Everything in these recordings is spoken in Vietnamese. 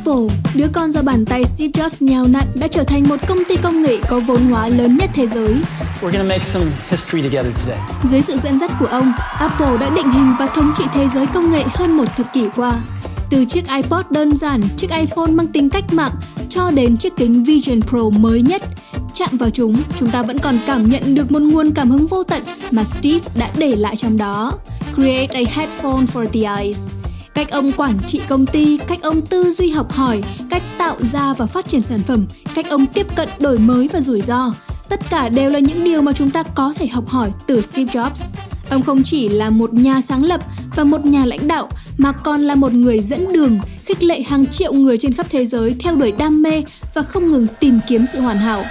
Apple, đứa con do bàn tay Steve Jobs nhào nặn, đã trở thành một công ty công nghệ có vốn hóa lớn nhất thế giới. Dưới sự dẫn dắt của ông, Apple đã định hình và thống trị thế giới công nghệ hơn một thập kỷ qua. Từ chiếc iPod đơn giản, chiếc iPhone mang tính cách mạng, cho đến chiếc kính Vision Pro mới nhất. Chạm vào chúng ta vẫn còn cảm nhận được một nguồn cảm hứng vô tận mà Steve đã để lại trong đó. Create a headphone for the eyes. Cách ông quản trị công ty, cách ông tư duy học hỏi, cách tạo ra và phát triển sản phẩm, cách ông tiếp cận đổi mới và rủi ro. Tất cả đều là những điều mà chúng ta có thể học hỏi từ Steve Jobs. Ông không chỉ là một nhà sáng lập và một nhà lãnh đạo, mà còn là một người dẫn đường, khích lệ hàng triệu người trên khắp thế giới theo đuổi đam mê và không ngừng tìm kiếm sự hoàn hảo.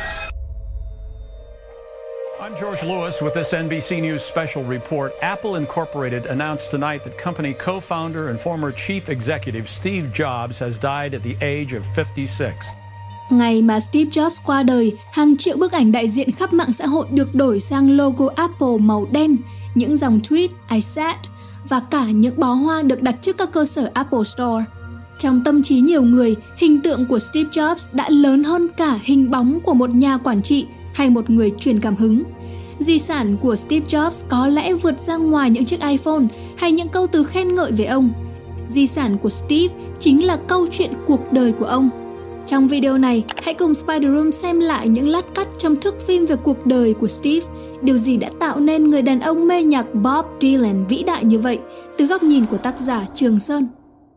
I'm George Lewis with this NBC News special report. Apple Incorporated announced tonight that company co-founder and former chief executive Steve Jobs has died at the age of 56. Ngày mà Steve Jobs qua đời, hàng triệu bức ảnh đại diện khắp mạng xã hội được đổi sang logo Apple màu đen, những dòng tweet I said và cả những bó hoa được đặt trước các cơ sở Apple Store. Trong tâm trí nhiều người, hình tượng của Steve Jobs đã lớn hơn cả hình bóng của một nhà quản trị hay một người truyền cảm hứng. Di sản của Steve Jobs có lẽ vượt ra ngoài những chiếc iPhone hay những câu từ khen ngợi về ông. Di sản của Steve chính là câu chuyện cuộc đời của ông. Trong video này, hãy cùng Spider Room xem lại những lát cắt trong thước phim về cuộc đời của Steve. Điều gì đã tạo nên người đàn ông mê nhạc Bob Dylan vĩ đại như vậy, từ góc nhìn của tác giả Trường Sơn.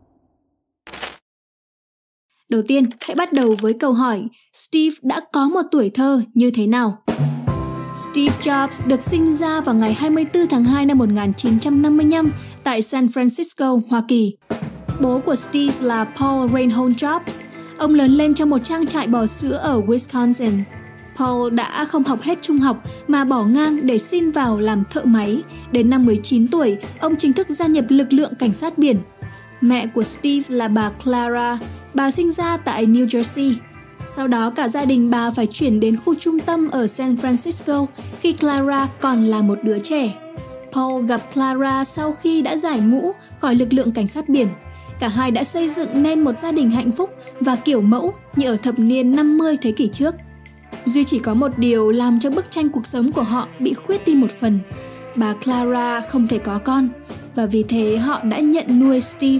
Đầu tiên, hãy bắt đầu với câu hỏi Steve đã có một tuổi thơ như thế nào? Steve Jobs được sinh ra vào ngày 24 tháng 2 năm 1955 tại San Francisco, Hoa Kỳ. Bố của Steve là Paul Reinhold Jobs. Ông lớn lên trong một trang trại bò sữa ở Wisconsin. Paul đã không học hết trung học mà bỏ ngang để xin vào làm thợ máy. Đến năm 19 tuổi, ông chính thức gia nhập lực lượng cảnh sát biển. Mẹ của Steve là bà Clara. Bà sinh ra tại New Jersey. Sau đó cả gia đình bà phải chuyển đến khu trung tâm ở San Francisco khi Clara còn là một đứa trẻ. Paul gặp Clara sau khi đã giải ngũ khỏi lực lượng cảnh sát biển. Cả hai đã xây dựng nên một gia đình hạnh phúc và kiểu mẫu như ở thập niên 50 thế kỷ trước. Duy chỉ có một điều làm cho bức tranh cuộc sống của họ bị khuyết đi một phần. Bà Clara không thể có con và vì thế họ đã nhận nuôi Steve.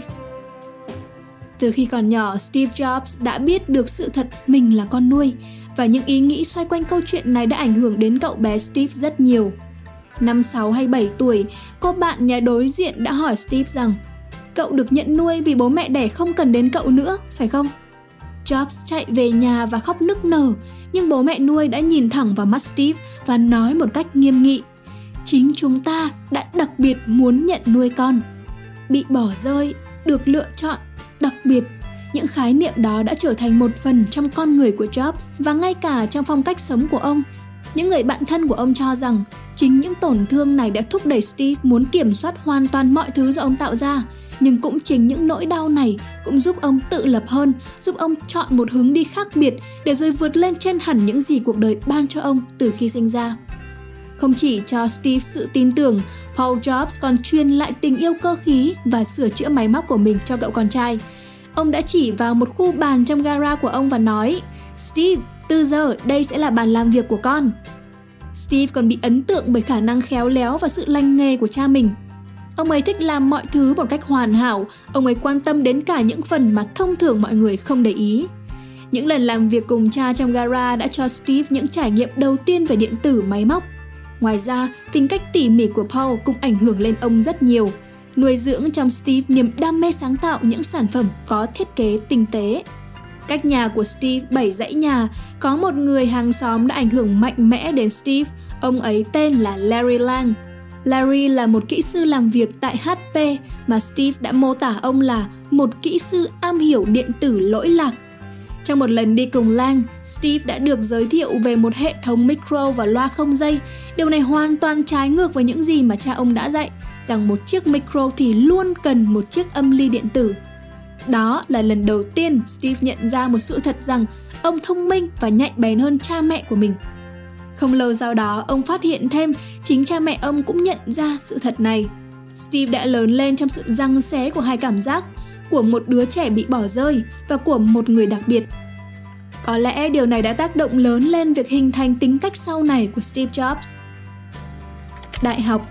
Từ khi còn nhỏ, Steve Jobs đã biết được sự thật mình là con nuôi và những ý nghĩ xoay quanh câu chuyện này đã ảnh hưởng đến cậu bé Steve rất nhiều. Năm 6 hay 7 tuổi, cô bạn nhà đối diện đã hỏi Steve rằng cậu được nhận nuôi vì bố mẹ đẻ không cần đến cậu nữa, phải không? Jobs chạy về nhà và khóc nức nở, nhưng bố mẹ nuôi đã nhìn thẳng vào mắt Steve và nói một cách nghiêm nghị: chính chúng ta đã đặc biệt muốn nhận nuôi con. Bị bỏ rơi, được lựa chọn, đặc biệt, những khái niệm đó đã trở thành một phần trong con người của Jobs và ngay cả trong phong cách sống của ông. Những người bạn thân của ông cho rằng chính những tổn thương này đã thúc đẩy Steve muốn kiểm soát hoàn toàn mọi thứ do ông tạo ra. Nhưng cũng chính những nỗi đau này cũng giúp ông tự lập hơn, giúp ông chọn một hướng đi khác biệt để rồi vượt lên trên hẳn những gì cuộc đời ban cho ông từ khi sinh ra. Không chỉ cho Steve sự tin tưởng, Paul Jobs còn truyền lại tình yêu cơ khí và sửa chữa máy móc của mình cho cậu con trai. Ông đã chỉ vào một khu bàn trong gara của ông và nói: Steve, từ giờ đây sẽ là bàn làm việc của con. Steve còn bị ấn tượng bởi khả năng khéo léo và sự lành nghề của cha mình. Ông ấy thích làm mọi thứ một cách hoàn hảo, ông ấy quan tâm đến cả những phần mà thông thường mọi người không để ý. Những lần làm việc cùng cha trong gara đã cho Steve những trải nghiệm đầu tiên về điện tử máy móc. Ngoài ra, tính cách tỉ mỉ của Paul cũng ảnh hưởng lên ông rất nhiều, nuôi dưỡng trong Steve niềm đam mê sáng tạo những sản phẩm có thiết kế tinh tế. Cách nhà của Steve 7 dãy nhà, có một người hàng xóm đã ảnh hưởng mạnh mẽ đến Steve, ông ấy tên là Larry Lang. Larry là một kỹ sư làm việc tại HP mà Steve đã mô tả ông là một kỹ sư am hiểu điện tử lỗi lạc. Trong một lần đi cùng Lang, Steve đã được giới thiệu về một hệ thống micro và loa không dây. Điều này hoàn toàn trái ngược với những gì mà cha ông đã dạy, rằng một chiếc micro thì luôn cần một chiếc âm ly điện tử. Đó là lần đầu tiên Steve nhận ra một sự thật rằng ông thông minh và nhạy bén hơn cha mẹ của mình. Không lâu sau đó, ông phát hiện thêm chính cha mẹ ông cũng nhận ra sự thật này. Steve đã lớn lên trong sự giằng xé của hai cảm giác. của một đứa trẻ bị bỏ rơi và của một người đặc biệt. Có lẽ điều này đã tác động lớn lên việc hình thành tính cách sau này của Steve Jobs. Đại học.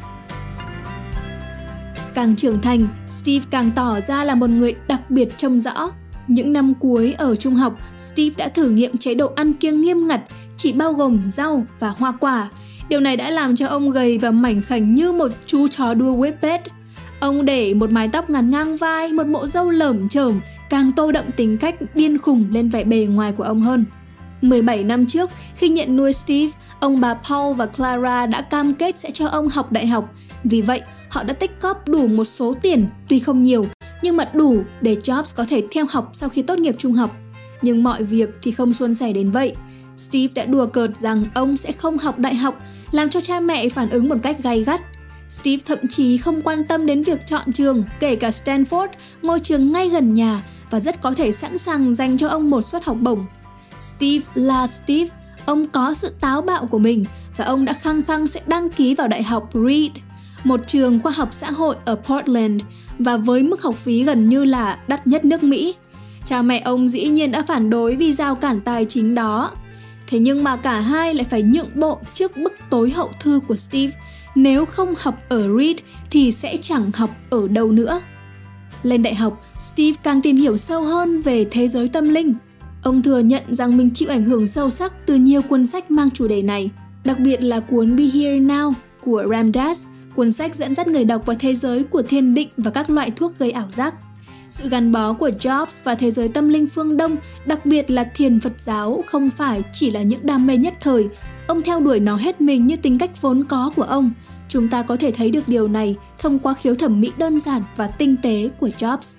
Càng trưởng thành, Steve càng tỏ ra là một người đặc biệt trông rõ. Những năm cuối ở trung học, Steve đã thử nghiệm chế độ ăn kiêng nghiêm ngặt, chỉ bao gồm rau và hoa quả. Điều này đã làm cho ông gầy và mảnh khảnh như một chú chó đua whippet. Ông để một mái tóc ngắn ngang vai, một bộ râu lởm chởm, càng tô đậm tính cách điên khùng lên vẻ bề ngoài của ông hơn. 17 năm trước, khi nhận nuôi Steve, ông bà Paul và Clara đã cam kết sẽ cho ông học đại học. Vì vậy, họ đã tích góp đủ một số tiền, tuy không nhiều, nhưng mà đủ để Jobs có thể theo học sau khi tốt nghiệp trung học. Nhưng mọi việc thì không suôn sẻ đến vậy. Steve đã đùa cợt rằng ông sẽ không học đại học, làm cho cha mẹ phản ứng một cách gay gắt. Steve thậm chí không quan tâm đến việc chọn trường, kể cả Stanford, ngôi trường ngay gần nhà, và rất có thể sẵn sàng dành cho ông một suất học bổng. Steve là Steve, ông có sự táo bạo của mình và ông đã khăng khăng sẽ đăng ký vào Đại học Reed, một trường khoa học xã hội ở Portland, và với mức học phí gần như là đắt nhất nước Mỹ. Cha mẹ ông dĩ nhiên đã phản đối vì rào cản tài chính đó. Thế nhưng mà cả hai lại phải nhượng bộ trước bức tối hậu thư của Steve. Nếu không học ở Reed thì sẽ chẳng học ở đâu nữa. Lên đại học, Steve càng tìm hiểu sâu hơn về thế giới tâm linh. Ông thừa nhận rằng mình chịu ảnh hưởng sâu sắc từ nhiều cuốn sách mang chủ đề này, đặc biệt là cuốn Be Here Now của Ram Dass, cuốn sách dẫn dắt người đọc vào thế giới của thiền định và các loại thuốc gây ảo giác. Sự gắn bó của Jobs và thế giới tâm linh phương Đông, đặc biệt là thiền Phật giáo, không phải chỉ là những đam mê nhất thời. Ông theo đuổi nó hết mình như tính cách vốn có của ông. Chúng ta có thể thấy được điều này thông qua khiếu thẩm mỹ đơn giản và tinh tế của Jobs.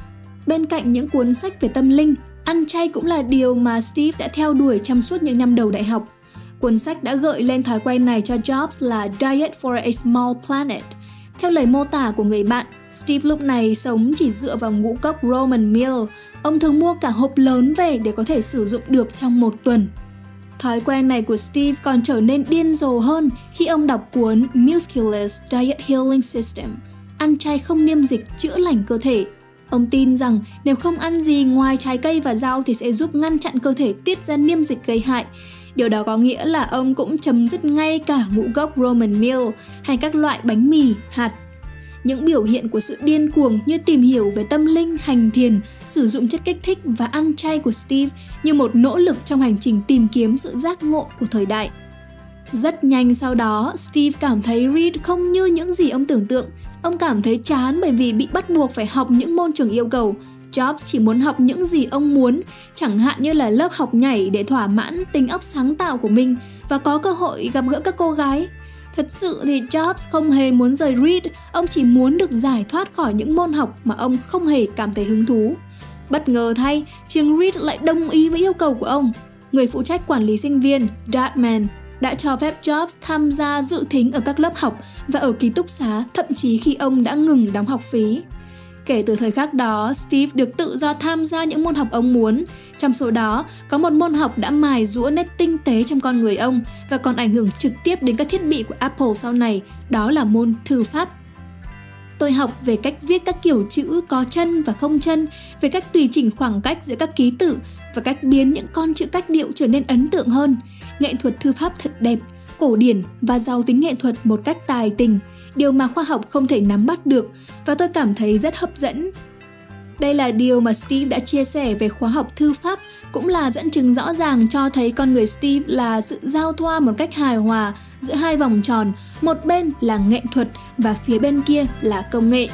Bên cạnh những cuốn sách về tâm linh, ăn chay cũng là điều mà Steve đã theo đuổi trong suốt những năm đầu đại học. Cuốn sách đã gợi lên thói quen này cho Jobs là Diet for a Small Planet. Theo lời mô tả của người bạn, Steve lúc này sống chỉ dựa vào ngũ cốc Roman Meal. Ông thường mua cả hộp lớn về để có thể sử dụng được trong một tuần. Thói quen này của Steve còn trở nên điên rồ hơn khi ông đọc cuốn Musculus Diet Healing System, ăn chay không niêm dịch chữa lành cơ thể. Ông tin rằng nếu không ăn gì ngoài trái cây và rau thì sẽ giúp ngăn chặn cơ thể tiết ra niêm dịch gây hại. Điều đó có nghĩa là ông cũng chấm dứt ngay cả ngũ cốc Roman Meal hay các loại bánh mì, hạt. Những biểu hiện của sự điên cuồng như tìm hiểu về tâm linh, hành thiền, sử dụng chất kích thích và ăn chay của Steve như một nỗ lực trong hành trình tìm kiếm sự giác ngộ của thời đại. Rất nhanh sau đó, Steve cảm thấy Reed không như những gì ông tưởng tượng. Ông cảm thấy chán bởi vì bị bắt buộc phải học những môn trường yêu cầu. Jobs chỉ muốn học những gì ông muốn, chẳng hạn như là lớp học nhảy để thỏa mãn tính óc sáng tạo của mình và có cơ hội gặp gỡ các cô gái. Thật sự thì Jobs không hề muốn rời Reed, ông chỉ muốn được giải thoát khỏi những môn học mà ông không hề cảm thấy hứng thú. Bất ngờ thay, trường Reed lại đồng ý với yêu cầu của ông. Người phụ trách quản lý sinh viên, Dartman, đã cho phép Jobs tham gia dự thính ở các lớp học và ở ký túc xá, thậm chí khi ông đã ngừng đóng học phí. Kể từ thời khắc đó, Steve được tự do tham gia những môn học ông muốn. Trong số đó, có một môn học đã mài giũa nét tinh tế trong con người ông và còn ảnh hưởng trực tiếp đến các thiết bị của Apple sau này, đó là môn thư pháp. Tôi học về cách viết các kiểu chữ có chân và không chân, về cách tùy chỉnh khoảng cách giữa các ký tự và cách biến những con chữ cách điệu trở nên ấn tượng hơn. Nghệ thuật thư pháp thật đẹp, cổ điển và giàu tính nghệ thuật một cách tài tình, điều mà khoa học không thể nắm bắt được, và tôi cảm thấy rất hấp dẫn. Đây là điều mà Steve đã chia sẻ về khóa học thư pháp, cũng là dẫn chứng rõ ràng cho thấy con người Steve là sự giao thoa một cách hài hòa giữa hai vòng tròn, một bên là nghệ thuật và phía bên kia là công nghệ.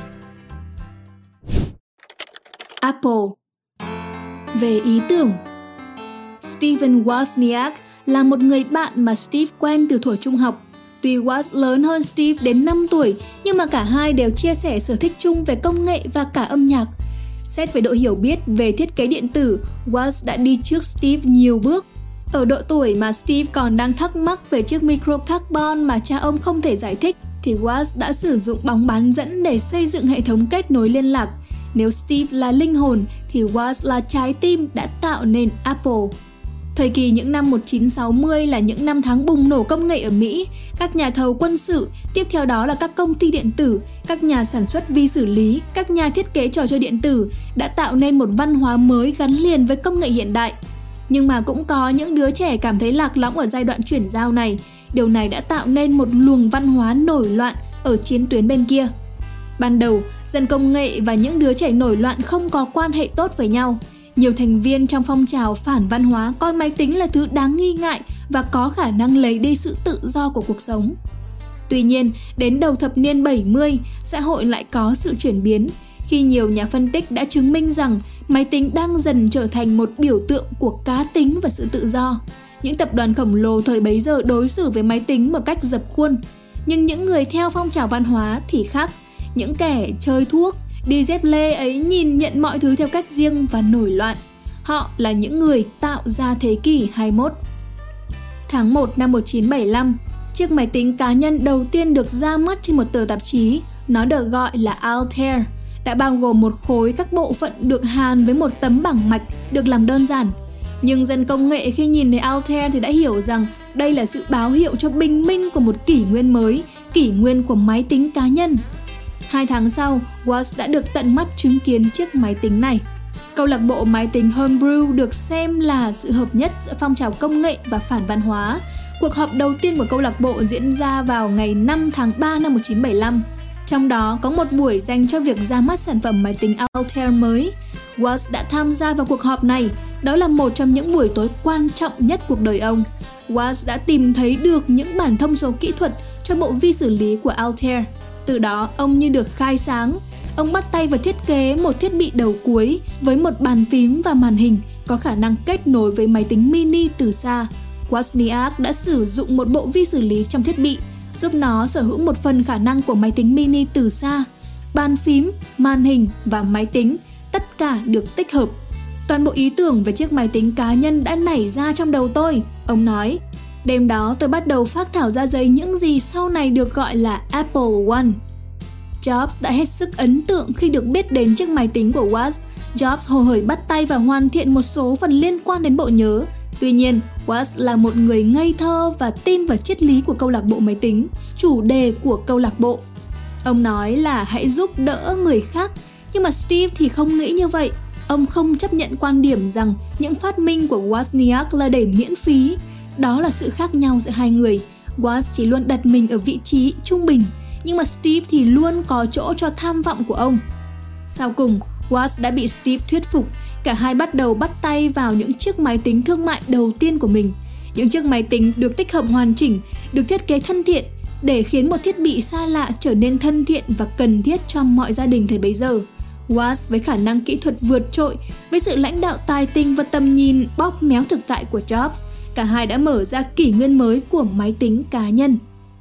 Apple. Về ý tưởng, Steven Wozniak là một người bạn mà Steve quen từ thuở trung học. Tuy Woz lớn hơn Steve đến 5 tuổi, nhưng mà cả hai đều chia sẻ sở thích chung về công nghệ và cả âm nhạc. Xét về độ hiểu biết về thiết kế điện tử, Woz đã đi trước Steve nhiều bước. Ở độ tuổi mà Steve còn đang thắc mắc về chiếc micro carbon mà cha ông không thể giải thích, thì Woz đã sử dụng bóng bán dẫn để xây dựng hệ thống kết nối liên lạc. Nếu Steve là linh hồn, thì Woz là trái tim đã tạo nên Apple. Thời kỳ những năm 1960 là những năm tháng bùng nổ công nghệ ở Mỹ. Các nhà thầu quân sự, tiếp theo đó là các công ty điện tử, các nhà sản xuất vi xử lý, các nhà thiết kế trò chơi điện tử đã tạo nên một văn hóa mới gắn liền với công nghệ hiện đại. Nhưng mà cũng có những đứa trẻ cảm thấy lạc lõng ở giai đoạn chuyển giao này. Điều này đã tạo nên một luồng văn hóa nổi loạn ở chiến tuyến bên kia. Ban đầu, dân công nghệ và những đứa trẻ nổi loạn không có quan hệ tốt với nhau. Nhiều thành viên trong phong trào phản văn hóa coi máy tính là thứ đáng nghi ngại và có khả năng lấy đi sự tự do của cuộc sống. Tuy nhiên, đến đầu thập niên 70, xã hội lại có sự chuyển biến, khi nhiều nhà phân tích đã chứng minh rằng máy tính đang dần trở thành một biểu tượng của cá tính và sự tự do. Những tập đoàn khổng lồ thời bấy giờ đối xử với máy tính một cách dập khuôn, nhưng những người theo phong trào văn hóa thì khác. Những kẻ chơi thuốc, đi dép lê ấy nhìn nhận mọi thứ theo cách riêng và nổi loạn. Họ là những người tạo ra thế kỷ 21. Tháng 1 năm 1975, chiếc máy tính cá nhân đầu tiên được ra mắt trên một tờ tạp chí, nó được gọi là Altair, đã bao gồm một khối các bộ phận được hàn với một tấm bảng mạch được làm đơn giản. Nhưng dân công nghệ khi nhìn thấy Altair thì đã hiểu rằng đây là sự báo hiệu cho bình minh của một kỷ nguyên mới, kỷ nguyên của máy tính cá nhân. 2 tháng sau, Watts đã được tận mắt chứng kiến chiếc máy tính này. Câu lạc bộ máy tính Homebrew được xem là sự hợp nhất giữa phong trào công nghệ và phản văn hóa. Cuộc họp đầu tiên của câu lạc bộ diễn ra vào ngày 5 tháng 3 năm 1975. Trong đó có một buổi dành cho việc ra mắt sản phẩm máy tính Altair mới. Watts đã tham gia vào cuộc họp này. Đó là một trong những buổi tối quan trọng nhất cuộc đời ông. Watts đã tìm thấy được những bản thông số kỹ thuật cho bộ vi xử lý của Altair. Từ đó, ông như được khai sáng. Ông bắt tay vào thiết kế một thiết bị đầu cuối với một bàn phím và màn hình có khả năng kết nối với máy tính mini từ xa. Wozniak đã sử dụng một bộ vi xử lý trong thiết bị, giúp nó sở hữu một phần khả năng của máy tính mini từ xa. Bàn phím, màn hình và máy tính, tất cả được tích hợp. Toàn bộ ý tưởng về chiếc máy tính cá nhân đã nảy ra trong đầu tôi, ông nói. Đêm đó tôi bắt đầu phác thảo ra giấy những gì sau này được gọi là Apple One. Jobs đã hết sức ấn tượng khi được biết đến chiếc máy tính của Watts. Jobs hồ hởi bắt tay và hoàn thiện một số phần liên quan đến bộ nhớ. Tuy nhiên, Watts là một người ngây thơ và tin vào triết lý của câu lạc bộ máy tính, chủ đề của câu lạc bộ. Ông nói là hãy giúp đỡ người khác, nhưng mà Steve thì không nghĩ như vậy. Ông không chấp nhận quan điểm rằng những phát minh của Wozniak là để miễn phí. Đó là sự khác nhau giữa hai người. Watts chỉ luôn đặt mình ở vị trí trung bình, nhưng mà Steve thì luôn có chỗ cho tham vọng của ông. Sau cùng, Watts đã bị Steve thuyết phục. Cả hai bắt đầu bắt tay vào những chiếc máy tính thương mại đầu tiên của mình. Những chiếc máy tính được tích hợp hoàn chỉnh, được thiết kế thân thiện để khiến một thiết bị xa lạ trở nên thân thiện và cần thiết cho mọi gia đình thời bấy giờ. Watts với khả năng kỹ thuật vượt trội, với sự lãnh đạo tài tình và tầm nhìn bóp méo thực tại của Jobs, cả hai đã mở ra kỷ nguyên mới của máy tính cá nhân.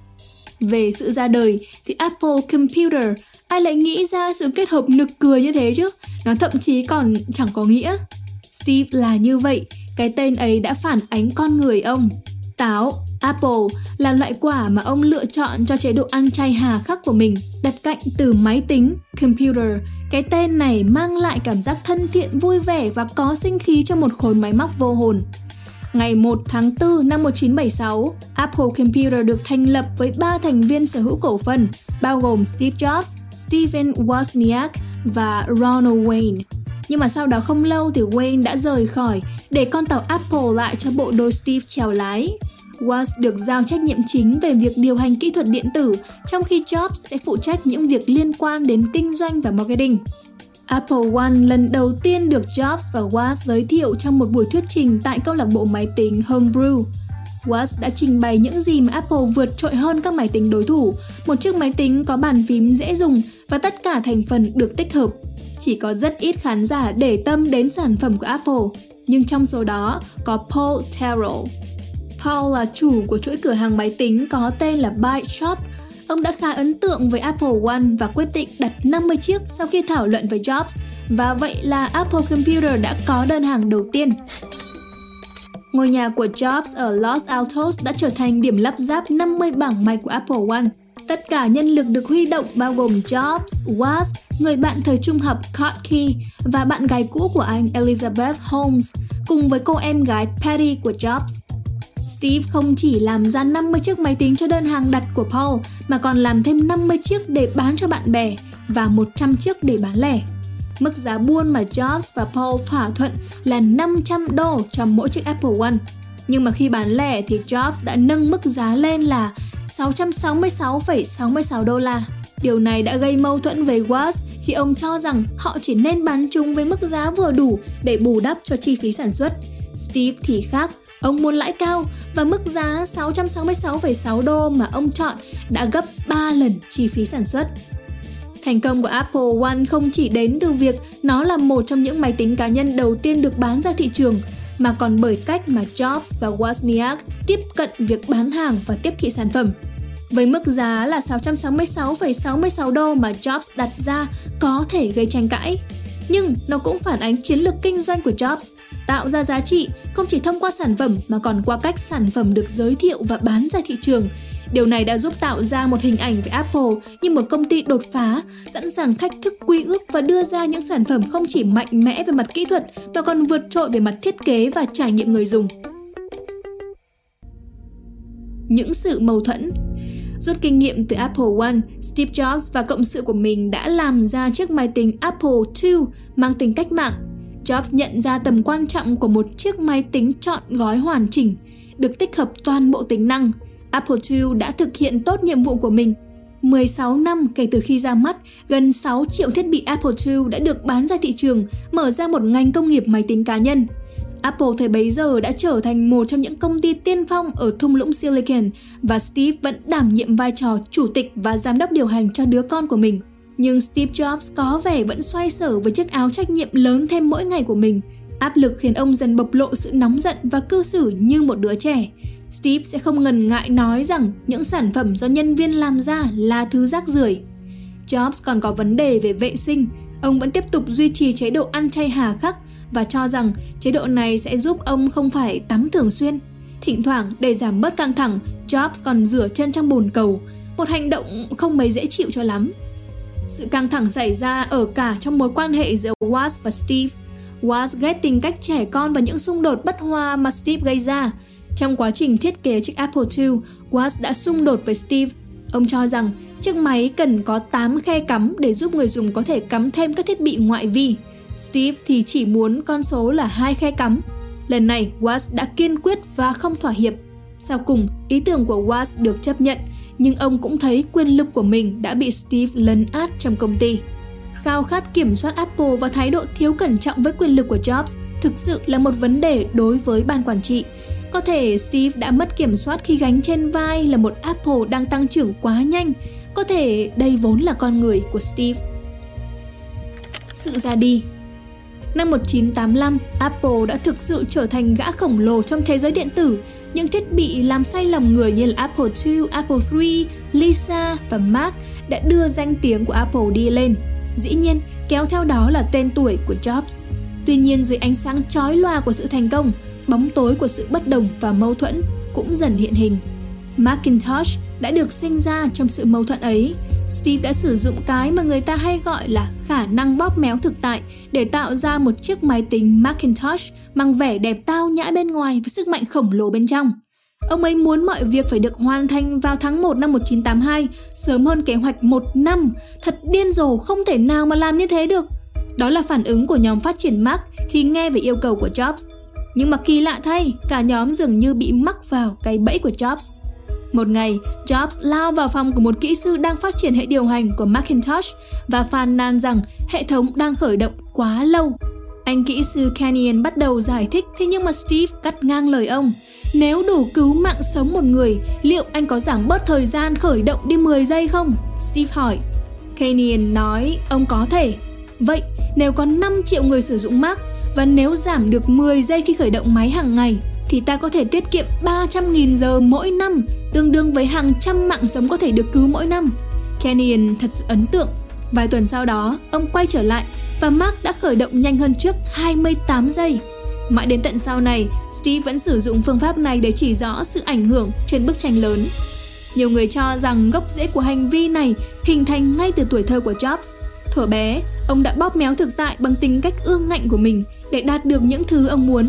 Về sự ra đời thì Apple Computer, ai lại nghĩ ra sự kết hợp nực cười như thế chứ? Nó thậm chí còn chẳng có nghĩa. Steve là như vậy, cái tên ấy đã phản ánh con người ông. Táo, Apple là loại quả mà ông lựa chọn cho chế độ ăn chay hà khắc của mình, đặt cạnh từ máy tính, computer. Cái tên này mang lại cảm giác thân thiện, vui vẻ và có sinh khí cho một khối máy móc vô hồn. Ngày 1 tháng 4 năm 1976, Apple Computer được thành lập với 3 thành viên sở hữu cổ phần, bao gồm Steve Jobs, Stephen Wozniak và Ronald Wayne. Nhưng mà sau đó không lâu thì Wayne đã rời khỏi để con tàu Apple lại cho bộ đôi Steve chèo lái. Watts được giao trách nhiệm chính về việc điều hành kỹ thuật điện tử, trong khi Jobs sẽ phụ trách những việc liên quan đến kinh doanh và marketing. Apple One lần đầu tiên được Jobs và Watts giới thiệu trong một buổi thuyết trình tại câu lạc bộ máy tính Homebrew. Watts đã trình bày những gì mà Apple vượt trội hơn các máy tính đối thủ, một chiếc máy tính có bàn phím dễ dùng và tất cả thành phần được tích hợp. Chỉ có rất ít khán giả để tâm đến sản phẩm của Apple, nhưng trong số đó có Paul Terrell. Paul là chủ của chuỗi cửa hàng máy tính có tên là Byte Shop. Ông đã khá ấn tượng với Apple One và quyết định đặt 50 chiếc sau khi thảo luận với Jobs, và vậy là Apple Computer đã có đơn hàng đầu tiên. Ngôi nhà của Jobs ở Los Altos đã trở thành điểm lắp ráp 50 bảng mạch của Apple One. Tất cả nhân lực được huy động bao gồm Jobs, Watts, người bạn thời trung học Kotke và bạn gái cũ của anh Elizabeth Holmes. cùng với cô em gái Patty của Jobs. Steve không chỉ làm ra 50 chiếc máy tính cho đơn hàng đặt của Paul mà còn làm thêm 50 chiếc để bán cho bạn bè và 100 chiếc để bán lẻ. Mức giá buôn mà Jobs và Paul thỏa thuận là $500 cho mỗi chiếc Apple One. Nhưng mà khi bán lẻ thì Jobs đã nâng mức giá lên là $666,66. Điều này đã gây mâu thuẫn với Woz khi ông cho rằng họ chỉ nên bán chúng với mức giá vừa đủ để bù đắp cho chi phí sản xuất. Steve thì khác, ông muốn lãi cao và mức giá $666,6 mà ông chọn đã gấp 3 lần chi phí sản xuất. Thành công của Apple One không chỉ đến từ việc nó là một trong những máy tính cá nhân đầu tiên được bán ra thị trường, mà còn bởi cách mà Jobs và Wozniak tiếp cận việc bán hàng và tiếp thị sản phẩm. Với mức giá là $666,66 mà Jobs đặt ra có thể gây tranh cãi, nhưng nó cũng phản ánh chiến lược kinh doanh của Jobs, tạo ra giá trị không chỉ thông qua sản phẩm mà còn qua cách sản phẩm được giới thiệu và bán ra thị trường. Điều này đã giúp tạo ra một hình ảnh về Apple như một công ty đột phá, sẵn sàng thách thức quy ước và đưa ra những sản phẩm không chỉ mạnh mẽ về mặt kỹ thuật mà còn vượt trội về mặt thiết kế và trải nghiệm người dùng. Những sự mâu thuẫn. Rút kinh nghiệm từ Apple One, Steve Jobs và cộng sự của mình đã làm ra chiếc máy tính Apple II mang tính cách mạng. Jobs nhận ra tầm quan trọng của một chiếc máy tính trọn gói hoàn chỉnh, được tích hợp toàn bộ tính năng. Apple II đã thực hiện tốt nhiệm vụ của mình. 16 năm kể từ khi ra mắt, gần 6 triệu thiết bị Apple II đã được bán ra thị trường, mở ra một ngành công nghiệp máy tính cá nhân. Apple thời bấy giờ đã trở thành một trong những công ty tiên phong ở thung lũng Silicon và Steve vẫn đảm nhiệm vai trò chủ tịch và giám đốc điều hành cho đứa con của mình. Nhưng Steve Jobs có vẻ vẫn xoay sở với chiếc áo trách nhiệm lớn thêm mỗi ngày của mình. Áp lực khiến ông dần bộc lộ sự nóng giận và cư xử như một đứa trẻ. Steve sẽ không ngần ngại nói rằng những sản phẩm do nhân viên làm ra là thứ rác rưởi. Jobs còn có vấn đề về vệ sinh. Ông vẫn tiếp tục duy trì chế độ ăn chay hà khắc và cho rằng chế độ này sẽ giúp ông không phải tắm thường xuyên. Thỉnh thoảng, để giảm bớt căng thẳng, Jobs còn rửa chân trong bồn cầu, một hành động không mấy dễ chịu cho lắm. Sự căng thẳng xảy ra ở cả trong mối quan hệ giữa Woz và Steve. Woz ghét tính cách trẻ con và những xung đột bất hòa mà Steve gây ra. Trong quá trình thiết kế chiếc Apple II, Woz đã xung đột với Steve. Ông cho rằng chiếc máy cần có 8 khe cắm để giúp người dùng có thể cắm thêm các thiết bị ngoại vi. Steve thì chỉ muốn con số là 2 khe cắm. Lần này, Woz đã kiên quyết và không thỏa hiệp. Sau cùng, ý tưởng của Woz được chấp nhận, nhưng ông cũng thấy quyền lực của mình đã bị Steve lấn át trong công ty. Khao khát kiểm soát Apple và thái độ thiếu cẩn trọng với quyền lực của Jobs thực sự là một vấn đề đối với ban quản trị. Có thể Steve đã mất kiểm soát khi gánh trên vai là một Apple đang tăng trưởng quá nhanh. Có thể đây vốn là con người của Steve. Sự ra đi. Năm 1985, Apple đã thực sự trở thành gã khổng lồ trong thế giới điện tử. Những thiết bị làm say lòng người như là Apple II, Apple III, Lisa và Mac đã đưa danh tiếng của Apple đi lên. Dĩ nhiên, kéo theo đó là tên tuổi của Jobs. Tuy nhiên, dưới ánh sáng chói lòa của sự thành công, bóng tối của sự bất đồng và mâu thuẫn cũng dần hiện hình. Macintosh đã được sinh ra trong sự mâu thuẫn ấy. Steve đã sử dụng cái mà người ta hay gọi là khả năng bóp méo thực tại để tạo ra một chiếc máy tính Macintosh mang vẻ đẹp tao nhã bên ngoài và sức mạnh khổng lồ bên trong. Ông ấy muốn mọi việc phải được hoàn thành vào tháng 1 năm 1982, sớm hơn kế hoạch 1 năm. Thật điên rồ, không thể nào mà làm như thế được. Đó là phản ứng của nhóm phát triển Mac khi nghe về yêu cầu của Jobs. Nhưng mà kỳ lạ thay, cả nhóm dường như bị mắc vào cái bẫy của Jobs. Một ngày, Jobs lao vào phòng của một kỹ sư đang phát triển hệ điều hành của Macintosh và phàn nàn rằng hệ thống đang khởi động quá lâu. Anh kỹ sư Kenyon bắt đầu giải thích, thế nhưng mà Steve cắt ngang lời ông. Nếu đủ cứu mạng sống một người, liệu anh có giảm bớt thời gian khởi động đi 10 giây không? Steve hỏi. Kenyon nói ông có thể. Vậy, nếu có 5 triệu người sử dụng Mac và nếu giảm được 10 giây khi khởi động máy hàng ngày, thì ta có thể tiết kiệm 300.000 giờ mỗi năm, tương đương với hàng trăm mạng sống có thể được cứu mỗi năm. Kenyon thật sự ấn tượng. Vài tuần sau đó, ông quay trở lại và Mac đã khởi động nhanh hơn trước 28 giây. Mãi đến tận sau này, Steve vẫn sử dụng phương pháp này để chỉ rõ sự ảnh hưởng trên bức tranh lớn. Nhiều người cho rằng gốc rễ của hành vi này hình thành ngay từ tuổi thơ của Jobs. Thuở bé, ông đã bóp méo thực tại bằng tính cách ương ngạnh của mình để đạt được những thứ ông muốn.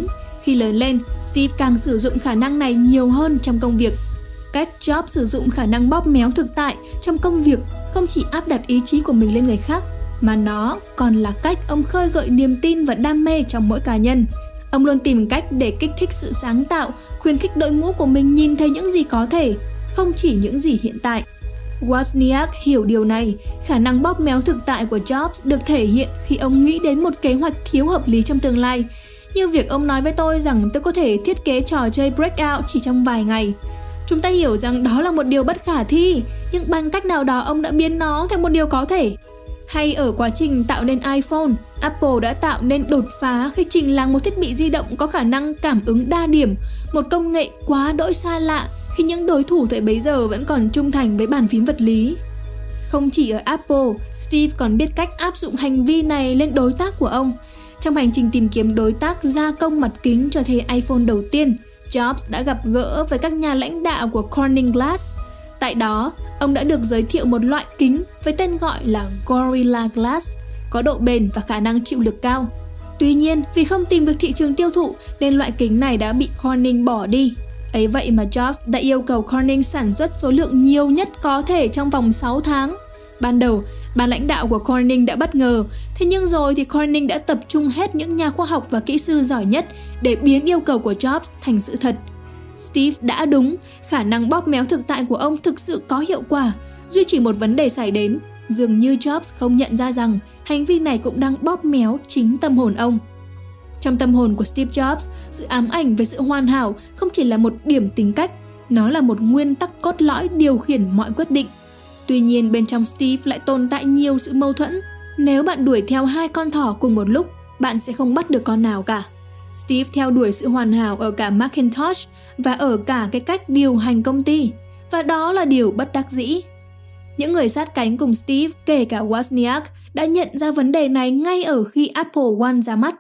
Khi lớn lên, Steve càng sử dụng khả năng này nhiều hơn trong công việc. Cách Jobs sử dụng khả năng bóp méo thực tại trong công việc không chỉ áp đặt ý chí của mình lên người khác, mà nó còn là cách ông khơi gợi niềm tin và đam mê trong mỗi cá nhân. Ông luôn tìm cách để kích thích sự sáng tạo, khuyến khích đội ngũ của mình nhìn thấy những gì có thể, không chỉ những gì hiện tại. Wozniak hiểu điều này, khả năng bóp méo thực tại của Jobs được thể hiện khi ông nghĩ đến một kế hoạch thiếu hợp lý trong tương lai, như việc ông nói với tôi rằng tôi có thể thiết kế trò chơi Breakout chỉ trong vài ngày. Chúng ta hiểu rằng đó là một điều bất khả thi, nhưng bằng cách nào đó ông đã biến nó thành một điều có thể. Hay ở quá trình tạo nên iPhone, Apple đã tạo nên đột phá khi trình làng một thiết bị di động có khả năng cảm ứng đa điểm, một công nghệ quá đỗi xa lạ khi những đối thủ thời bấy giờ vẫn còn trung thành với bàn phím vật lý. Không chỉ ở Apple, Steve còn biết cách áp dụng hành vi này lên đối tác của ông. Trong hành trình tìm kiếm đối tác gia công mặt kính cho thế iPhone đầu tiên, Jobs đã gặp gỡ với các nhà lãnh đạo của Corning Glass. Tại đó, ông đã được giới thiệu một loại kính với tên gọi là Gorilla Glass, có độ bền và khả năng chịu lực cao. Tuy nhiên, vì không tìm được thị trường tiêu thụ nên loại kính này đã bị Corning bỏ đi. Ấy vậy mà Jobs đã yêu cầu Corning sản xuất số lượng nhiều nhất có thể trong vòng 6 tháng. Ban đầu, ban lãnh đạo của Corning đã bất ngờ, thế nhưng rồi thì Corning đã tập trung hết những nhà khoa học và kỹ sư giỏi nhất để biến yêu cầu của Jobs thành sự thật. Steve đã đúng, khả năng bóp méo thực tại của ông thực sự có hiệu quả. Duy chỉ một vấn đề xảy đến, dường như Jobs không nhận ra rằng hành vi này cũng đang bóp méo chính tâm hồn ông. Trong tâm hồn của Steve Jobs, sự ám ảnh về sự hoàn hảo không chỉ là một điểm tính cách, nó là một nguyên tắc cốt lõi điều khiển mọi quyết định. Tuy nhiên, bên trong Steve lại tồn tại nhiều sự mâu thuẫn. Nếu bạn đuổi theo 2 con thỏ cùng một lúc, bạn sẽ không bắt được con nào cả. Steve theo đuổi sự hoàn hảo ở cả Macintosh và ở cả cái cách điều hành công ty, và đó là điều bất đắc dĩ. Những người sát cánh cùng Steve, kể cả Wozniak, đã nhận ra vấn đề này ngay ở khi Apple One ra mắt.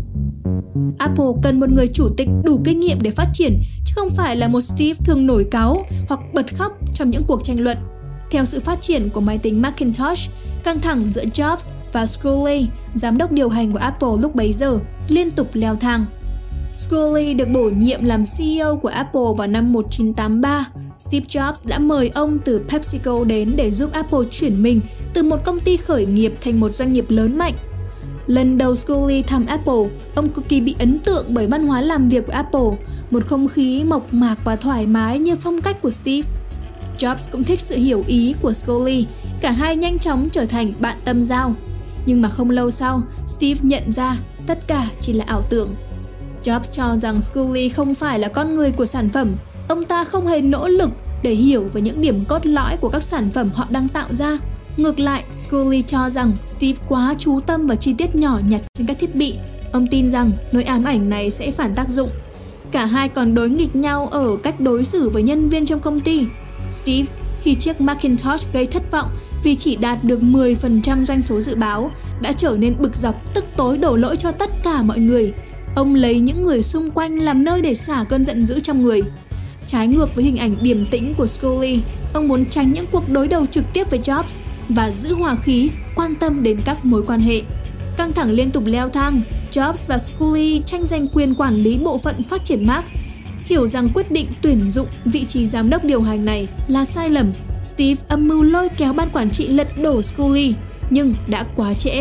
Apple cần một người chủ tịch đủ kinh nghiệm để phát triển, chứ không phải là một Steve thường nổi cáu hoặc bật khóc trong những cuộc tranh luận. Theo sự phát triển của máy tính Macintosh, căng thẳng giữa Jobs và Sculley, giám đốc điều hành của Apple lúc bấy giờ, liên tục leo thang. Sculley được bổ nhiệm làm CEO của Apple vào năm 1983. Steve Jobs đã mời ông từ PepsiCo đến để giúp Apple chuyển mình từ một công ty khởi nghiệp thành một doanh nghiệp lớn mạnh. Lần đầu Sculley thăm Apple, ông cực kỳ bị ấn tượng bởi văn hóa làm việc của Apple, một không khí mộc mạc và thoải mái như phong cách của Steve. Jobs cũng thích sự hiểu ý của Sculley, cả hai nhanh chóng trở thành bạn tâm giao. Nhưng mà không lâu sau, Steve nhận ra tất cả chỉ là ảo tưởng. Jobs cho rằng Sculley không phải là con người của sản phẩm, ông ta không hề nỗ lực để hiểu về những điểm cốt lõi của các sản phẩm họ đang tạo ra. Ngược lại, Sculley cho rằng Steve quá chú tâm vào chi tiết nhỏ nhặt trên các thiết bị. Ông tin rằng nỗi ám ảnh này sẽ phản tác dụng. Cả hai còn đối nghịch nhau ở cách đối xử với nhân viên trong công ty. Steve, khi chiếc Macintosh gây thất vọng vì chỉ đạt được 10% doanh số dự báo, đã trở nên bực dọc tức tối đổ lỗi cho tất cả mọi người. Ông lấy những người xung quanh làm nơi để xả cơn giận dữ trong người. Trái ngược với hình ảnh điềm tĩnh của Sculley, ông muốn tránh những cuộc đối đầu trực tiếp với Jobs và giữ hòa khí, quan tâm đến các mối quan hệ. Căng thẳng liên tục leo thang, Jobs và Sculley tranh giành quyền quản lý bộ phận phát triển Mac. Hiểu rằng quyết định tuyển dụng vị trí giám đốc điều hành này là sai lầm, Steve âm mưu lôi kéo ban quản trị lật đổ Sculley, nhưng đã quá trễ.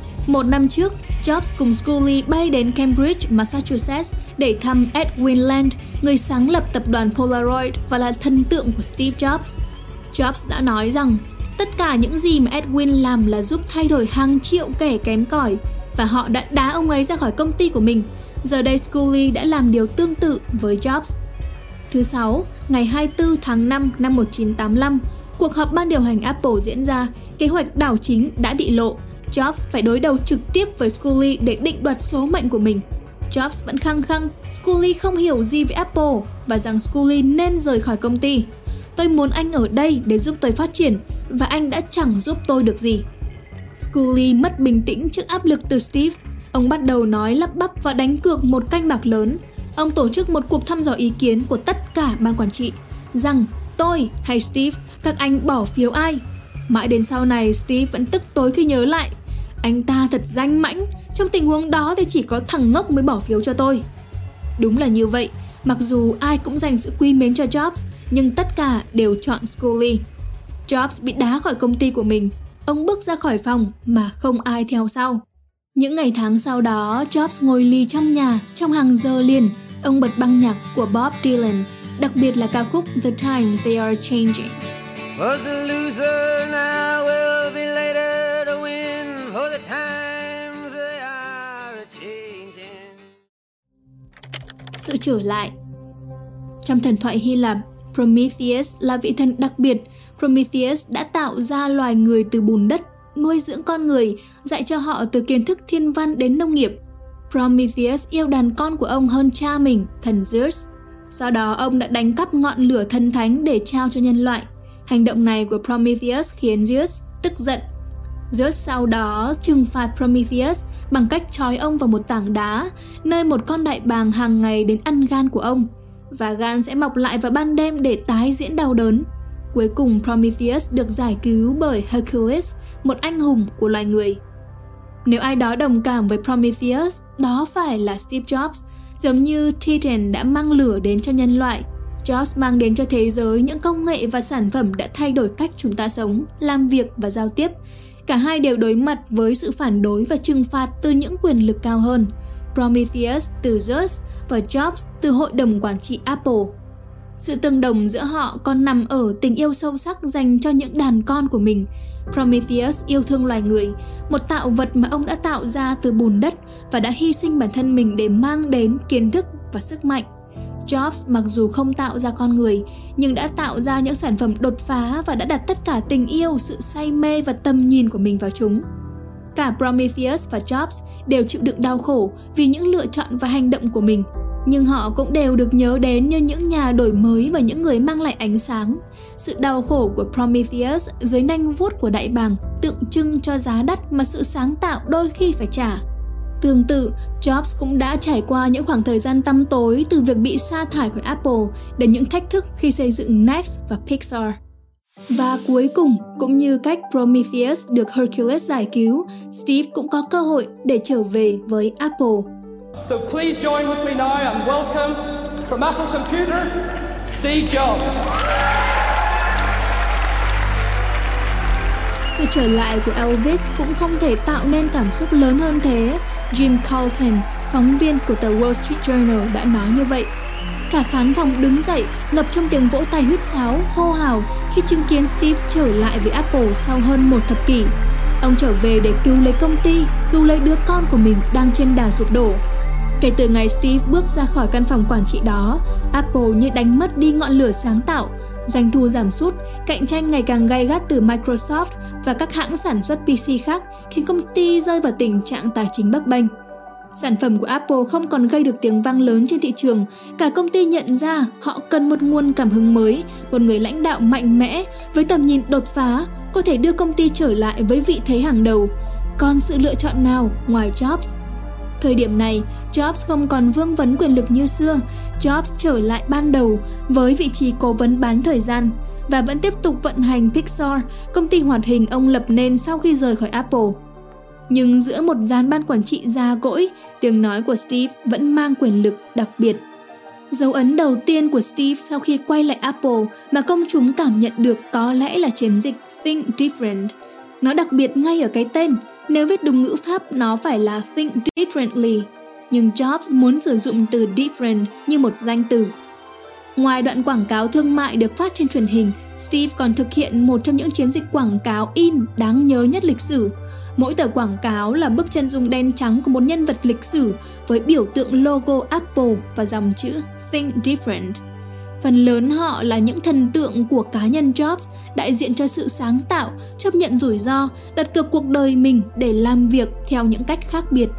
1 năm trước, Jobs cùng Sculley bay đến Cambridge, Massachusetts để thăm Edwin Land, người sáng lập tập đoàn Polaroid và là thần tượng của Steve Jobs. Jobs đã nói rằng tất cả những gì mà Edwin làm là giúp thay đổi hàng triệu kẻ kém cỏi, và họ đã đá ông ấy ra khỏi công ty của mình. Giờ đây Sculley đã làm điều tương tự với Jobs. Thứ Sáu, ngày 24 tháng 5 năm 1985, cuộc họp ban điều hành Apple diễn ra, kế hoạch đảo chính đã bị lộ. Jobs phải đối đầu trực tiếp với Sculley để định đoạt số mệnh của mình. Jobs vẫn khăng khăng Sculley không hiểu gì về Apple và rằng Sculley nên rời khỏi công ty. Tôi muốn anh ở đây để giúp tôi phát triển, và anh đã chẳng giúp tôi được gì. Sculley mất bình tĩnh trước áp lực từ Steve. Ông bắt đầu nói lắp bắp và đánh cược một canh bạc lớn. Ông tổ chức một cuộc thăm dò ý kiến của tất cả ban quản trị rằng tôi hay Steve, các anh bỏ phiếu ai. Mãi đến sau này Steve vẫn tức tối khi nhớ lại. Anh ta thật danh mãnh, trong tình huống đó thì chỉ có thằng ngốc mới bỏ phiếu cho tôi. Đúng là như vậy, mặc dù ai cũng dành sự quý mến cho Jobs, nhưng tất cả đều chọn Scully. Jobs bị đá khỏi công ty của mình, ông bước ra khỏi phòng mà không ai theo sau. Những ngày tháng sau đó, Jobs ngồi lì trong nhà trong hàng giờ liền. Ông bật băng nhạc của Bob Dylan, đặc biệt là ca khúc The Times They Are Changing. Was a loser, now will be later to win, for the times they are changing. Sự trở lại. Trong thần thoại Hy Lạp, Prometheus là vị thần đặc biệt. Prometheus đã tạo ra loài người từ bùn đất, nuôi dưỡng con người, dạy cho họ từ kiến thức thiên văn đến nông nghiệp. Prometheus yêu đàn con của ông hơn cha mình, thần Zeus. Sau đó ông đã đánh cắp ngọn lửa thần thánh để trao cho nhân loại. Hành động này của Prometheus khiến Zeus tức giận. Zeus sau đó trừng phạt Prometheus bằng cách trói ông vào một tảng đá, nơi một con đại bàng hàng ngày đến ăn gan của ông. Và gan sẽ mọc lại vào ban đêm để tái diễn đau đớn. Cuối cùng Prometheus được giải cứu bởi Hercules, một anh hùng của loài người. Nếu ai đó đồng cảm với Prometheus, đó phải là Steve Jobs. Giống như Titan đã mang lửa đến cho nhân loại, Jobs mang đến cho thế giới những công nghệ và sản phẩm đã thay đổi cách chúng ta sống, làm việc và giao tiếp. Cả hai đều đối mặt với sự phản đối và trừng phạt từ những quyền lực cao hơn. Prometheus từ Zeus và Jobs từ hội đồng quản trị Apple. Sự tương đồng giữa họ còn nằm ở tình yêu sâu sắc dành cho những đàn con của mình. Prometheus yêu thương loài người, một tạo vật mà ông đã tạo ra từ bùn đất và đã hy sinh bản thân mình để mang đến kiến thức và sức mạnh. Jobs mặc dù không tạo ra con người, nhưng đã tạo ra những sản phẩm đột phá và đã đặt tất cả tình yêu, sự say mê và tầm nhìn của mình vào chúng. Cả Prometheus và Jobs đều chịu đựng đau khổ vì những lựa chọn và hành động của mình. Nhưng họ cũng đều được nhớ đến như những nhà đổi mới và những người mang lại ánh sáng. Sự đau khổ của Prometheus dưới nanh vuốt của đại bàng tượng trưng cho giá đắt mà sự sáng tạo đôi khi phải trả. Tương tự, Jobs cũng đã trải qua những khoảng thời gian tăm tối từ việc bị sa thải khỏi Apple đến những thách thức khi xây dựng Next và Pixar. Và cuối cùng, cũng như cách Prometheus được Hercules giải cứu, Steve cũng có cơ hội để trở về với Apple. So please join with me now and welcome from Apple Computer, Steve Jobs. Sự trở lại của Elvis cũng không thể tạo nên cảm xúc lớn hơn thế. Jim Carlton, phóng viên của tờ Wall Street Journal đã nói như vậy. Cả khán phòng đứng dậy, ngập trong tiếng vỗ tay huýt sáo, hô hào khi chứng kiến Steve trở lại với Apple sau hơn một thập kỷ. Ông trở về để cứu lấy công ty, cứu lấy đứa con của mình đang trên đà sụp đổ. Kể từ ngày Steve bước ra khỏi căn phòng quản trị đó, Apple như đánh mất đi ngọn lửa sáng tạo, doanh thu giảm sút, cạnh tranh ngày càng gay gắt từ Microsoft và các hãng sản xuất PC khác khiến công ty rơi vào tình trạng tài chính bấp bênh. Sản phẩm của Apple không còn gây được tiếng vang lớn trên thị trường, cả công ty nhận ra họ cần một nguồn cảm hứng mới, một người lãnh đạo mạnh mẽ với tầm nhìn đột phá, có thể đưa công ty trở lại với vị thế hàng đầu. Còn sự lựa chọn nào ngoài Jobs? Thời điểm này, Jobs không còn vương vấn quyền lực như xưa. Jobs trở lại ban đầu với vị trí cố vấn bán thời gian và vẫn tiếp tục vận hành Pixar, công ty hoạt hình ông lập nên sau khi rời khỏi Apple. Nhưng giữa một dàn ban quản trị già cỗi, tiếng nói của Steve vẫn mang quyền lực đặc biệt. Dấu ấn đầu tiên của Steve sau khi quay lại Apple mà công chúng cảm nhận được có lẽ là chiến dịch Think Different. Nó đặc biệt ngay ở cái tên, nếu viết đúng ngữ pháp nó phải là Think Differently. Nhưng Jobs muốn sử dụng từ different như một danh từ. Ngoài đoạn quảng cáo thương mại được phát trên truyền hình, Steve còn thực hiện một trong những chiến dịch quảng cáo in đáng nhớ nhất lịch sử. Mỗi tờ quảng cáo là bức chân dung đen trắng của một nhân vật lịch sử với biểu tượng logo Apple và dòng chữ Think Different. Phần lớn họ là những thần tượng của cá nhân Jobs, đại diện cho sự sáng tạo, chấp nhận rủi ro, đặt cược cuộc đời mình để làm việc theo những cách khác biệt.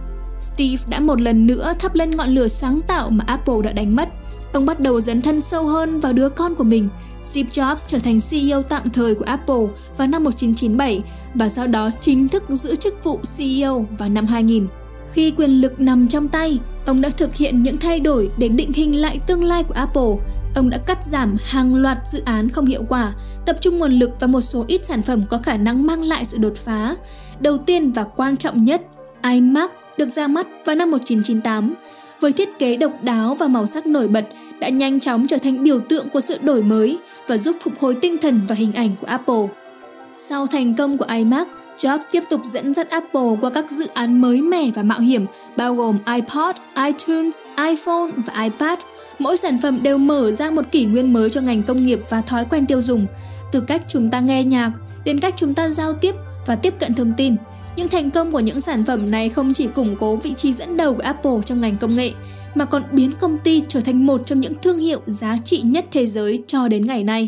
Steve đã một lần nữa thắp lên ngọn lửa sáng tạo mà Apple đã đánh mất. Ông bắt đầu dấn thân sâu hơn vào đứa con của mình. Steve Jobs trở thành CEO tạm thời của Apple vào năm 1997 và sau đó chính thức giữ chức vụ CEO vào năm 2000. Khi quyền lực nằm trong tay, ông đã thực hiện những thay đổi để định hình lại tương lai của Apple. Ông đã cắt giảm hàng loạt dự án không hiệu quả, tập trung nguồn lực vào một số ít sản phẩm có khả năng mang lại sự đột phá. Đầu tiên và quan trọng nhất, iMac được ra mắt vào năm 1998. với thiết kế độc đáo và màu sắc nổi bật đã nhanh chóng trở thành biểu tượng của sự đổi mới và giúp phục hồi tinh thần và hình ảnh của Apple. Sau thành công của iMac, Jobs tiếp tục dẫn dắt Apple qua các dự án mới mẻ và mạo hiểm bao gồm iPod, iTunes, iPhone và iPad. Mỗi sản phẩm đều mở ra một kỷ nguyên mới cho ngành công nghiệp và thói quen tiêu dùng, từ cách chúng ta nghe nhạc đến cách chúng ta giao tiếp và tiếp cận thông tin. Nhưng thành công của những sản phẩm này không chỉ củng cố vị trí dẫn đầu của Apple trong ngành công nghệ, mà còn biến công ty trở thành một trong những thương hiệu giá trị nhất thế giới cho đến ngày nay.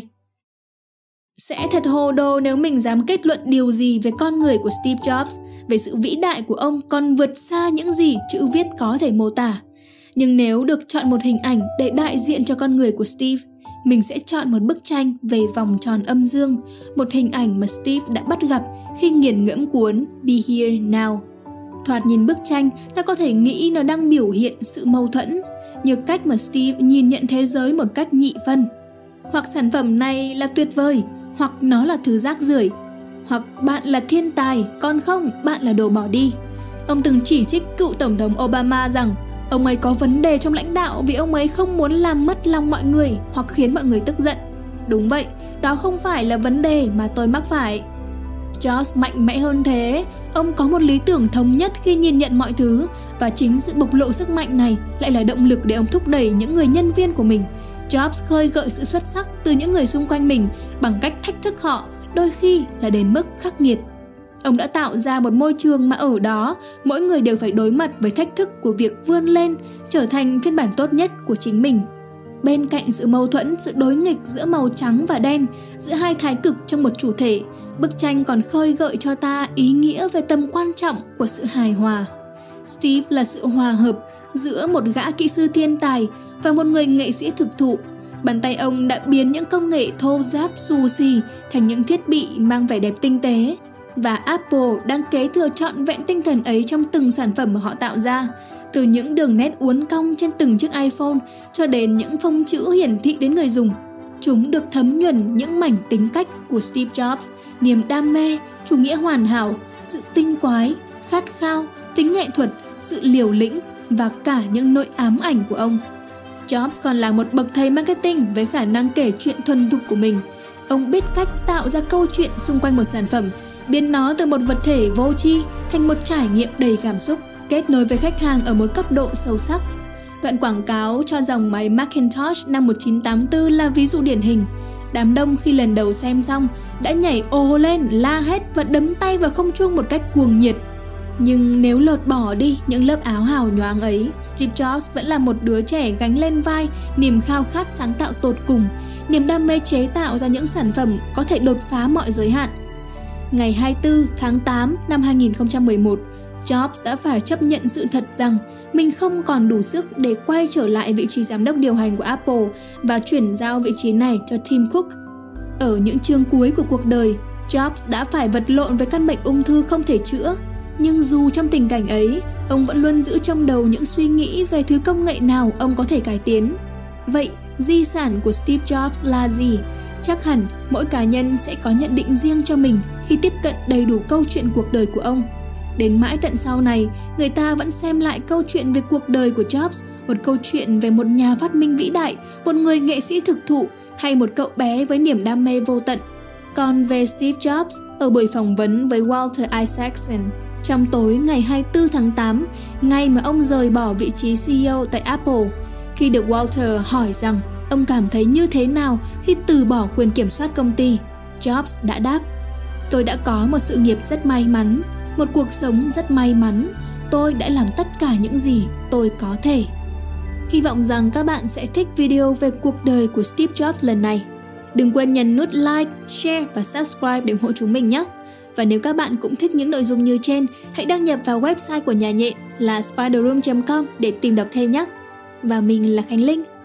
Sẽ thật hồ đồ nếu mình dám kết luận điều gì về con người của Steve Jobs, về sự vĩ đại của ông còn vượt xa những gì chữ viết có thể mô tả. Nhưng nếu được chọn một hình ảnh để đại diện cho con người của Steve, mình sẽ chọn một bức tranh về vòng tròn âm dương, một hình ảnh mà Steve đã bắt gặp khi nghiền ngẫm cuốn Be Here Now. Thoạt nhìn bức tranh, ta có thể nghĩ nó đang biểu hiện sự mâu thuẫn, như cách mà Steve nhìn nhận thế giới một cách nhị phân. Hoặc sản phẩm này là tuyệt vời, hoặc nó là thứ rác rưởi, hoặc bạn là thiên tài, còn không, bạn là đồ bỏ đi. Ông từng chỉ trích cựu Tổng thống Obama rằng ông ấy có vấn đề trong lãnh đạo vì ông ấy không muốn làm mất lòng mọi người hoặc khiến mọi người tức giận. Đúng vậy, đó không phải là vấn đề mà tôi mắc phải. Jobs mạnh mẽ hơn thế, ông có một lý tưởng thống nhất khi nhìn nhận mọi thứ, và chính sự bộc lộ sức mạnh này lại là động lực để ông thúc đẩy những người nhân viên của mình. Jobs khơi gợi sự xuất sắc từ những người xung quanh mình bằng cách thách thức họ, đôi khi là đến mức khắc nghiệt. Ông đã tạo ra một môi trường mà ở đó mỗi người đều phải đối mặt với thách thức của việc vươn lên, trở thành phiên bản tốt nhất của chính mình. Bên cạnh sự mâu thuẫn, sự đối nghịch giữa màu trắng và đen, giữa hai thái cực trong một chủ thể, bức tranh còn khơi gợi cho ta ý nghĩa về tầm quan trọng của sự hài hòa. Steve là sự hòa hợp giữa một gã kỹ sư thiên tài và một người nghệ sĩ thực thụ. Bàn tay ông đã biến những công nghệ thô ráp xù xì thành những thiết bị mang vẻ đẹp tinh tế. Và Apple đang kế thừa trọn vẹn tinh thần ấy trong từng sản phẩm mà họ tạo ra, từ những đường nét uốn cong trên từng chiếc iPhone cho đến những phông chữ hiển thị đến người dùng. Chúng được thấm nhuần những mảnh tính cách của Steve Jobs, niềm đam mê, chủ nghĩa hoàn hảo, sự tinh quái, khát khao, tính nghệ thuật, sự liều lĩnh và cả những nỗi ám ảnh của ông. Jobs còn là một bậc thầy marketing với khả năng kể chuyện thuần thục của mình. Ông biết cách tạo ra câu chuyện xung quanh một sản phẩm, biến nó từ một vật thể vô tri thành một trải nghiệm đầy cảm xúc, kết nối với khách hàng ở một cấp độ sâu sắc. Đoạn quảng cáo cho dòng máy Macintosh năm 1984 là ví dụ điển hình. Đám đông khi lần đầu xem xong đã nhảy ồ lên, la hét và đấm tay vào không trung một cách cuồng nhiệt. Nhưng nếu lột bỏ đi những lớp áo hào nhoáng ấy, Steve Jobs vẫn là một đứa trẻ gánh lên vai niềm khao khát sáng tạo tột cùng, niềm đam mê chế tạo ra những sản phẩm có thể đột phá mọi giới hạn. Ngày 24 tháng 8 năm 2011, Jobs đã phải chấp nhận sự thật rằng mình không còn đủ sức để quay trở lại vị trí giám đốc điều hành của Apple và chuyển giao vị trí này cho Tim Cook. Ở những chương cuối của cuộc đời, Jobs đã phải vật lộn với căn bệnh ung thư không thể chữa. Nhưng dù trong tình cảnh ấy, ông vẫn luôn giữ trong đầu những suy nghĩ về thứ công nghệ nào ông có thể cải tiến. Vậy, di sản của Steve Jobs là gì? Chắc hẳn mỗi cá nhân sẽ có nhận định riêng cho mình khi tiếp cận đầy đủ câu chuyện cuộc đời của ông. Đến mãi tận sau này, người ta vẫn xem lại câu chuyện về cuộc đời của Jobs, một câu chuyện về một nhà phát minh vĩ đại, một người nghệ sĩ thực thụ hay một cậu bé với niềm đam mê vô tận. Còn về Steve Jobs, ở buổi phỏng vấn với Walter Isaacson, trong tối ngày 24 tháng 8, ngày mà ông rời bỏ vị trí CEO tại Apple, khi được Walter hỏi rằng ông cảm thấy như thế nào khi từ bỏ quyền kiểm soát công ty, Jobs đã đáp: "Tôi đã có một sự nghiệp rất may mắn, một cuộc sống rất may mắn. Tôi đã làm tất cả những gì tôi có thể." Hy vọng rằng các bạn sẽ thích video về cuộc đời của Steve Jobs lần này. Đừng quên nhấn nút like, share và subscribe để ủng hộ chúng mình nhé. Và nếu các bạn cũng thích những nội dung như trên, hãy đăng nhập vào website của nhà nhện là spiderroom.com để tìm đọc thêm nhé. Và mình là Khánh Linh.